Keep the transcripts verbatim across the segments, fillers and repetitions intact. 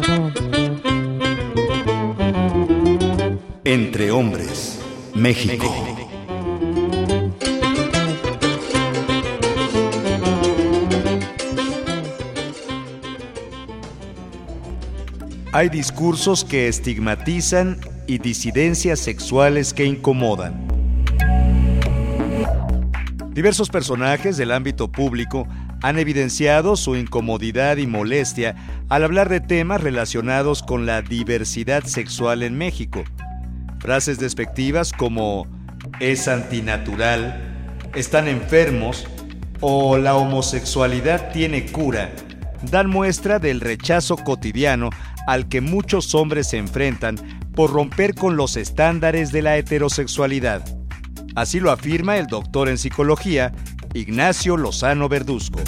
Entre Hombres, México. Hay discursos que estigmatizan y disidencias sexuales que incomodan. Diversos personajes del ámbito público han evidenciado su incomodidad y molestia al hablar de temas relacionados con la diversidad sexual en México. Frases despectivas como "es antinatural", "están enfermos" o "la homosexualidad tiene cura" dan muestra del rechazo cotidiano al que muchos hombres se enfrentan por romper con los estándares de la heterosexualidad. Así lo afirma el doctor en psicología, Ignacio Lozano Verduzco.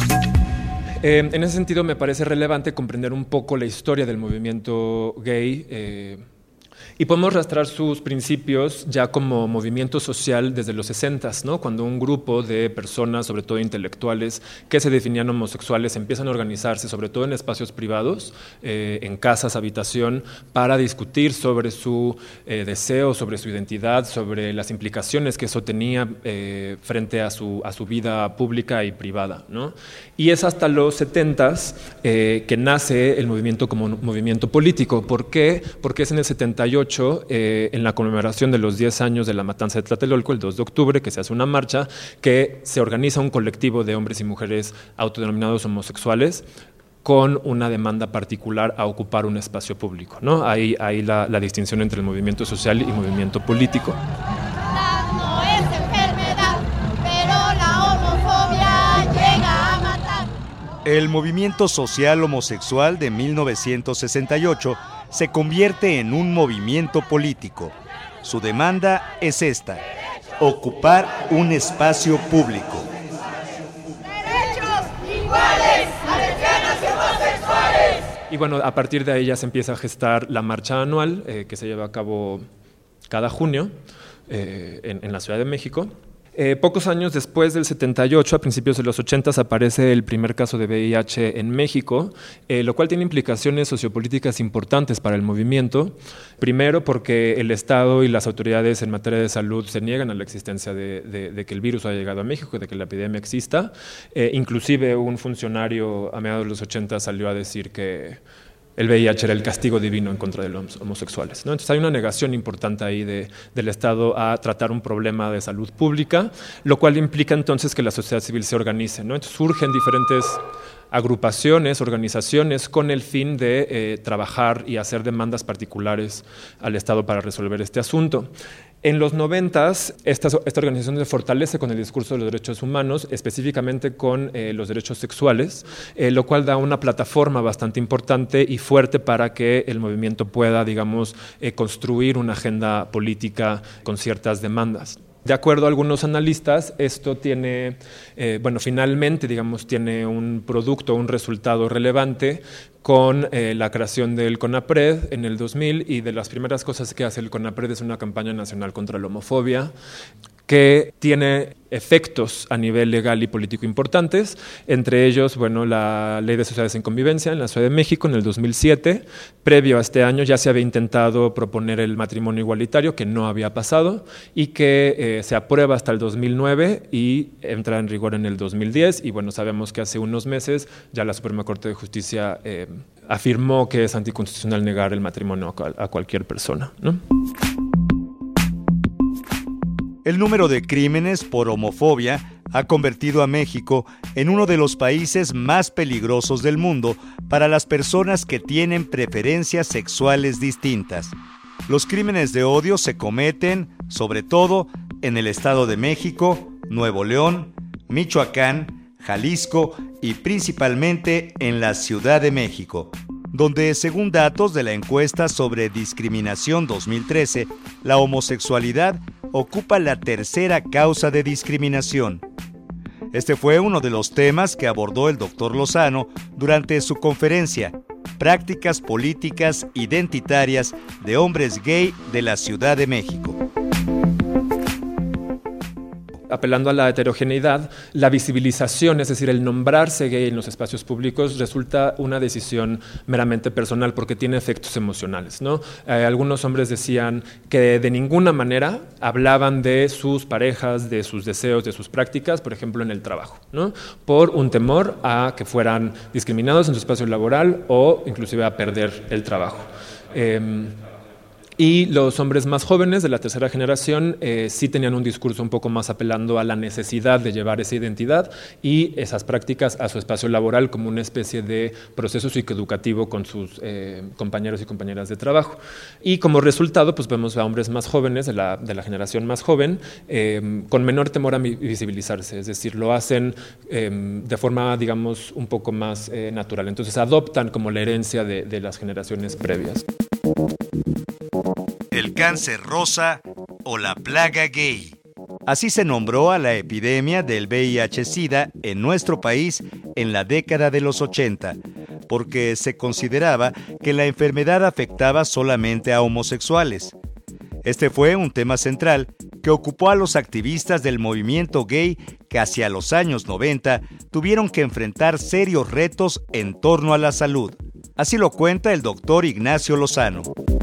Eh, en ese sentido me parece relevante comprender un poco la historia del movimiento gay, eh, y podemos rastrear sus principios ya como movimiento social desde los sesentas, ¿no? Cuando un grupo de personas, sobre todo intelectuales, que se definían homosexuales, empiezan a organizarse, sobre todo en espacios privados, eh, en casas, habitación, para discutir sobre su eh, deseo, sobre su identidad, sobre las implicaciones que eso tenía eh, frente a su, a su vida pública y privada, ¿no? Y es hasta los setentas eh, que nace el movimiento como un movimiento político. ¿Por qué? Porque es en el setenta y ocho, eh, en la conmemoración de los diez años de la matanza de Tlatelolco, el dos de octubre, que se hace una marcha, que se organiza un colectivo de hombres y mujeres autodenominados homosexuales con una demanda particular a ocupar un espacio público, ¿no? Ahí, ahí la, la distinción entre el movimiento social y movimiento político. No es enfermedad, pero la homofobia llega a matar. El movimiento social homosexual de mil novecientos sesenta y ocho se convierte en un movimiento político. Su demanda es esta: ocupar un espacio público. Derechos iguales a lesbianas y homosexuales. Y bueno, a partir de ahí ya se empieza a gestar la marcha anual, eh, que se lleva a cabo cada junio eh, en, en la Ciudad de México. Eh, pocos años después del setenta y ocho, a principios de los ochentas, aparece el primer caso de V I H en México, eh, lo cual tiene implicaciones sociopolíticas importantes para el movimiento. Primero, porque el Estado y las autoridades en materia de salud se niegan a la existencia de, de, de que el virus haya llegado a México, de que la epidemia exista. Eh, inclusive un funcionario a mediados de los ochentas salió a decir que el V I H era el castigo divino en contra de los homosexuales, ¿no? Entonces hay una negación importante ahí de, del Estado a tratar un problema de salud pública, lo cual implica entonces que la sociedad civil se organice, ¿no? Entonces surgen diferentes agrupaciones, organizaciones con el fin de eh, trabajar y hacer demandas particulares al Estado para resolver este asunto. En los noventas, esta, esta organización se fortalece con el discurso de los derechos humanos, específicamente con eh, los derechos sexuales, eh, lo cual da una plataforma bastante importante y fuerte para que el movimiento pueda, digamos, eh, construir una agenda política con ciertas demandas. De acuerdo a algunos analistas, esto tiene, eh, bueno, finalmente, digamos, tiene un producto, un resultado relevante con eh, la creación del CONAPRED en el dos mil, y de las primeras cosas que hace el CONAPRED es una campaña nacional contra la homofobia que tiene efectos a nivel legal y político importantes, entre ellos, bueno, la Ley de Sociedades en Convivencia en la Ciudad de México en el dos mil siete. Previo a este año ya se había intentado proponer el matrimonio igualitario, que no había pasado, y que eh, se aprueba hasta el dos mil nueve y entra en rigor en el dos mil diez, y bueno, sabemos que hace unos meses ya la Suprema Corte de Justicia eh, afirmó que es anticonstitucional negar el matrimonio a, cual, a cualquier persona, ¿no? El número de crímenes por homofobia ha convertido a México en uno de los países más peligrosos del mundo para las personas que tienen preferencias sexuales distintas. Los crímenes de odio se cometen, sobre todo, en el Estado de México, Nuevo León, Michoacán, Jalisco y principalmente en la Ciudad de México, donde, según datos de la encuesta sobre discriminación dos mil trece, la homosexualidad ocupa la tercera causa de discriminación. Este fue uno de los temas que abordó el doctor Lozano durante su conferencia Prácticas Políticas Identitarias de Hombres Gay de la Ciudad de México. apelando a la heterogeneidad, la visibilización, es decir, el nombrarse gay en los espacios públicos resulta una decisión meramente personal porque tiene efectos emocionales, ¿no? Eh, algunos hombres decían que de ninguna manera hablaban de sus parejas, de sus deseos, de sus prácticas, por ejemplo, en el trabajo, ¿no? Por un temor a que fueran discriminados en su espacio laboral o inclusive a perder el trabajo. Eh, Y los hombres más jóvenes de la tercera generación eh, sí tenían un discurso un poco más apelando a la necesidad de llevar esa identidad y esas prácticas a su espacio laboral como una especie de proceso psicoeducativo con sus eh, compañeros y compañeras de trabajo. Y como resultado, pues vemos a hombres más jóvenes, de la, de la generación más joven, eh, con menor temor a visibilizarse, es decir, lo hacen eh, de forma, digamos, un poco más eh, natural. Entonces adoptan como la herencia de, de las generaciones previas. El cáncer rosa o la plaga gay. Así se nombró a la epidemia del V I H-Sida en nuestro país en la década de los ochenta, porque se consideraba que la enfermedad afectaba solamente a homosexuales. Este fue un tema central que ocupó a los activistas del movimiento gay que hacia los años noventa tuvieron que enfrentar serios retos en torno a la salud. Así lo cuenta el doctor Ignacio Lozano.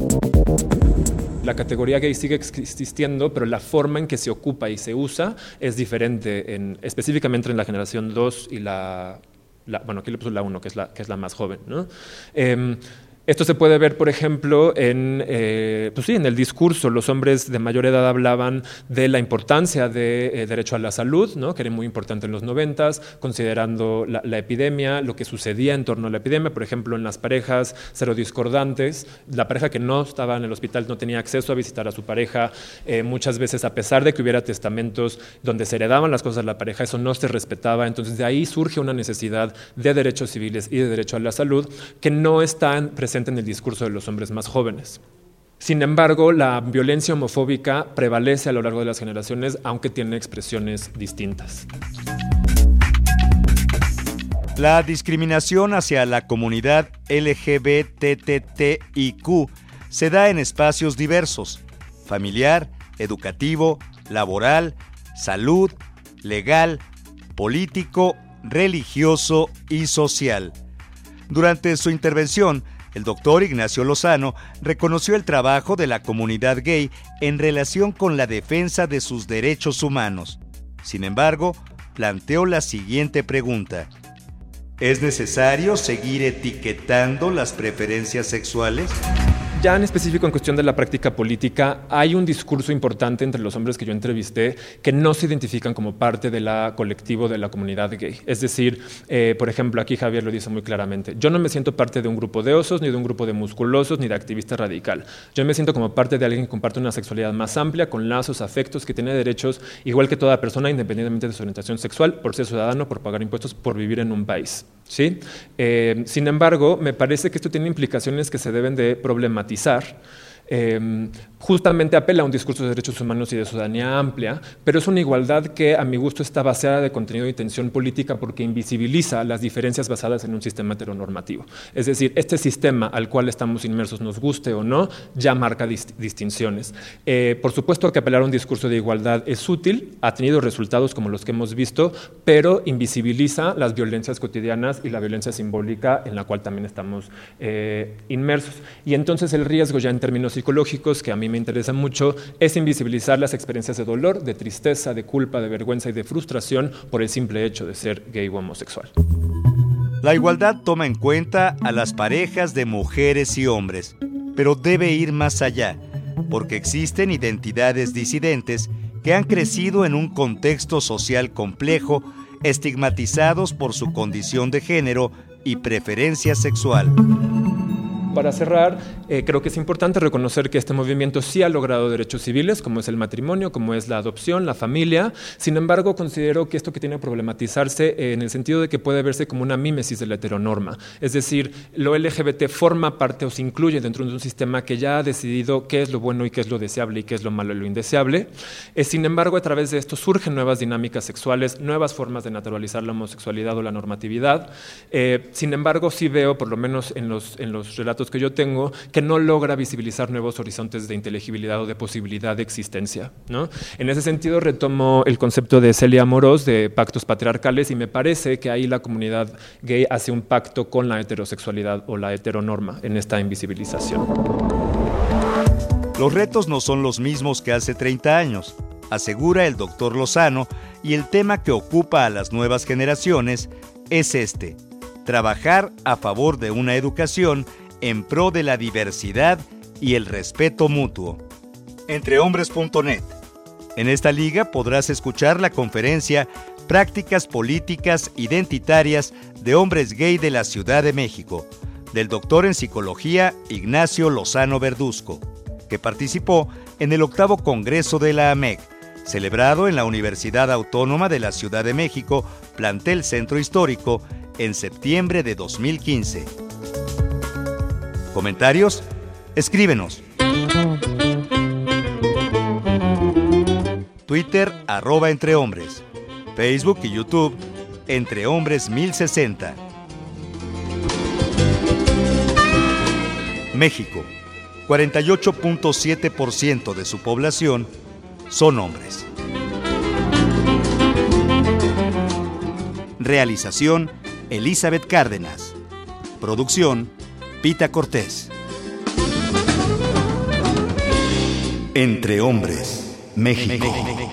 La categoría gay sigue existiendo, pero la forma en que se ocupa y se usa es diferente, en, específicamente en la generación dos y la, la bueno, aquí le puso la uno, que es la, que es la más joven, ¿no? Eh, Esto se puede ver, por ejemplo, en, eh, pues sí, en el discurso. Los hombres de mayor edad hablaban de la importancia del de, eh, derecho a la salud, ¿no? Que era muy importante en los noventas, considerando la, la epidemia, lo que sucedía en torno a la epidemia. Por ejemplo, en las parejas serodiscordantes, la pareja que no estaba en el hospital no tenía acceso a visitar a su pareja. Eh, muchas veces, a pesar de que hubiera testamentos donde se heredaban las cosas de la pareja, eso no se respetaba. Entonces, de ahí surge una necesidad de derechos civiles y de derecho a la salud que no están presentes en el discurso de los hombres más jóvenes. Sin embargo, la violencia homofóbica prevalece a lo largo de las generaciones, aunque tiene expresiones distintas. La discriminación hacia la comunidad L G B T T I Q se da en espacios diversos: familiar, educativo, laboral, salud, legal, político, religioso y social. Durante su intervención, el doctor Ignacio Lozano reconoció el trabajo de la comunidad gay en relación con la defensa de sus derechos humanos. Sin embargo, planteó la siguiente pregunta: ¿es necesario seguir etiquetando las preferencias sexuales? Ya en específico en cuestión de la práctica política, hay un discurso importante entre los hombres que yo entrevisté que no se identifican como parte del colectivo de la comunidad gay. Es decir, eh, por ejemplo, aquí Javier lo dice muy claramente: yo no me siento parte de un grupo de osos, ni de un grupo de musculosos, ni de activista radical. Yo me siento como parte de alguien que comparte una sexualidad más amplia, con lazos, afectos, que tiene derechos igual que toda persona, independientemente de su orientación sexual, por ser ciudadano, por pagar impuestos, por vivir en un país. ¿Sí? Eh, sin embargo, me parece que esto tiene implicaciones que se deben de problematizar. Eh, justamente apela a un discurso de derechos humanos y de ciudadanía amplia, pero es una igualdad que a mi gusto está vaciada de contenido de intención política porque invisibiliza las diferencias basadas en un sistema heteronormativo. Es decir, este sistema al cual estamos inmersos, nos guste o no, ya marca dist- distinciones. Eh, por supuesto que apelar a un discurso de igualdad es útil, ha tenido resultados como los que hemos visto, pero invisibiliza las violencias cotidianas y la violencia simbólica en la cual también estamos eh, inmersos. Y entonces el riesgo ya en términos psicológicos, que a mí me interesa mucho, es invisibilizar las experiencias de dolor, de tristeza, de culpa, de vergüenza y de frustración por el simple hecho de ser gay o homosexual. La igualdad toma en cuenta a las parejas de mujeres y hombres, pero debe ir más allá, porque existen identidades disidentes que han crecido en un contexto social complejo, estigmatizados por su condición de género y preferencia sexual. Para cerrar, eh, creo que es importante reconocer que este movimiento sí ha logrado derechos civiles, como es el matrimonio, como es la adopción, la familia. Sin embargo, considero que esto que tiene que problematizarse eh, en el sentido de que puede verse como una mímesis de la heteronorma. Es decir, lo L G B T forma parte o se incluye dentro de un sistema que ya ha decidido qué es lo bueno y qué es lo deseable y qué es lo malo y lo indeseable. Eh, sin embargo, a través de esto surgen nuevas dinámicas sexuales, nuevas formas de naturalizar la homosexualidad o la normatividad. Eh, sin embargo, sí veo, por lo menos en los, en los relatos datos que yo tengo, que no logra visibilizar nuevos horizontes de inteligibilidad o de posibilidad de existencia, ¿no? En ese sentido, retomo el concepto de Celia Amorós de pactos patriarcales y me parece que ahí la comunidad gay hace un pacto con la heterosexualidad o la heteronorma en esta invisibilización. Los retos no son los mismos que hace treinta años, asegura el doctor Lozano, y el tema que ocupa a las nuevas generaciones es este: trabajar a favor de una educación en pro de la diversidad y el respeto mutuo. Entrehombres punto net. En esta liga podrás escuchar la conferencia Prácticas Políticas Identitarias de Hombres Gay de la Ciudad de México, del doctor en psicología Ignacio Lozano Verduzco, que participó en el octavo Congreso de la A M E C, celebrado en la Universidad Autónoma de la Ciudad de México, plantel Centro Histórico, en septiembre de dos mil quince. ¿Comentarios? Escríbenos. Twitter, arroba Entre Hombres. Facebook y YouTube, Entre Hombres mil sesenta. México, cuarenta y ocho punto siete por ciento de su población son hombres. Realización, Elizabeth Cárdenas. Producción, Pita Cortés. Entre Hombres, México.